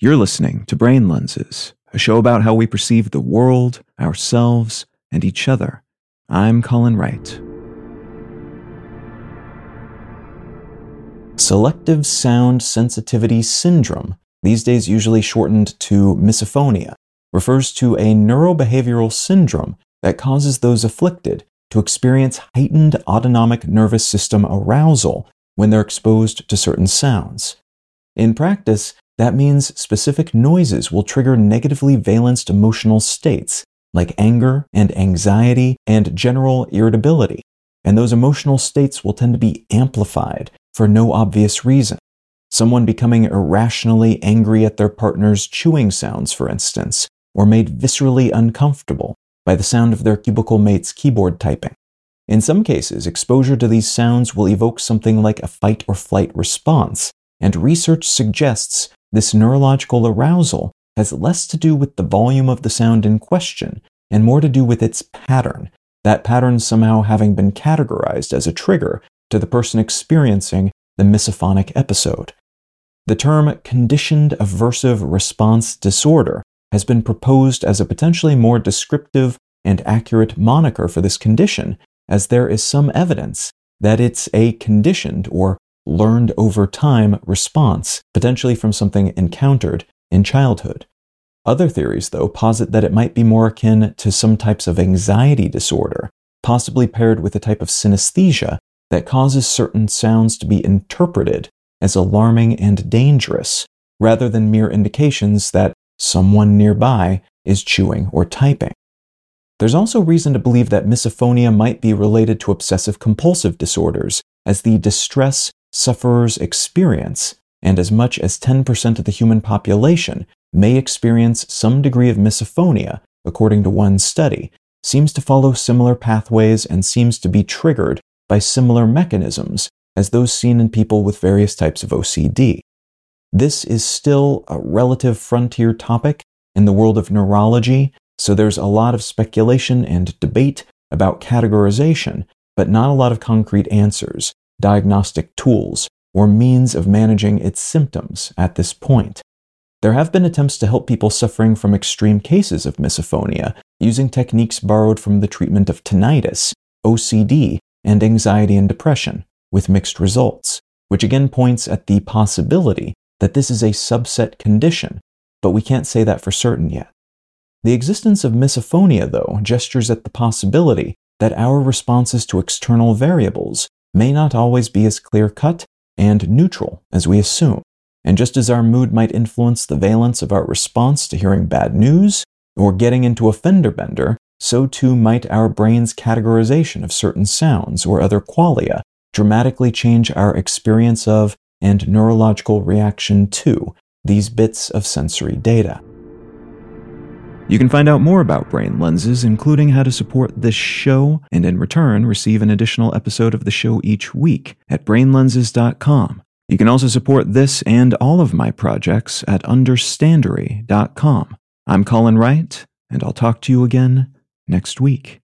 You're listening to Brain Lenses, a show about how we perceive the world, ourselves, and each other. I'm Colin Wright. Selective sound sensitivity syndrome, these days usually shortened to misophonia, refers to a neurobehavioral syndrome that causes those afflicted to experience heightened autonomic nervous system arousal when they're exposed to certain sounds. In practice, that means specific noises will trigger negatively valenced emotional states like anger and anxiety and general irritability, and those emotional states will tend to be amplified for no obvious reason. Someone becoming irrationally angry at their partner's chewing sounds, for instance, or made viscerally uncomfortable by the sound of their cubicle mate's keyboard typing. In some cases, exposure to these sounds will evoke something like a fight or flight response, and research suggests this neurological arousal has less to do with the volume of the sound in question and more to do with its pattern, that pattern somehow having been categorized as a trigger to the person experiencing the misophonic episode. The term conditioned aversive response disorder has been proposed as a potentially more descriptive and accurate moniker for this condition, as there is some evidence that it's a conditioned or learned over time response, potentially from something encountered in childhood. Other theories, though, posit that it might be more akin to some types of anxiety disorder, possibly paired with a type of synesthesia that causes certain sounds to be interpreted as alarming and dangerous, rather than mere indications that someone nearby is chewing or typing. There's also reason to believe that misophonia might be related to obsessive-compulsive disorders, as the distress sufferers experience, and as much as 10% of the human population may experience some degree of misophonia, according to one study, seems to follow similar pathways and seems to be triggered by similar mechanisms as those seen in people with various types of OCD. This is still a relative frontier topic in the world of neurology, so there's a lot of speculation and debate about categorization, but not a lot of concrete answers, diagnostic tools, or means of managing its symptoms at this point. There have been attempts to help people suffering from extreme cases of misophonia using techniques borrowed from the treatment of tinnitus, OCD, and anxiety and depression, with mixed results, which again points at the possibility that this is a subset condition, but we can't say that for certain yet. The existence of misophonia, though, gestures at the possibility that our responses to external variables may not always be as clear-cut and neutral as we assume. And just as our mood might influence the valence of our response to hearing bad news or getting into a fender bender, so too might our brain's categorization of certain sounds or other qualia dramatically change our experience of and neurological reaction to these bits of sensory data. You can find out more about Brain Lenses, including how to support this show, and in return receive an additional episode of the show each week at brainlenses.com. You can also support this and all of my projects at understandery.com. I'm Colin Wright, and I'll talk to you again next week.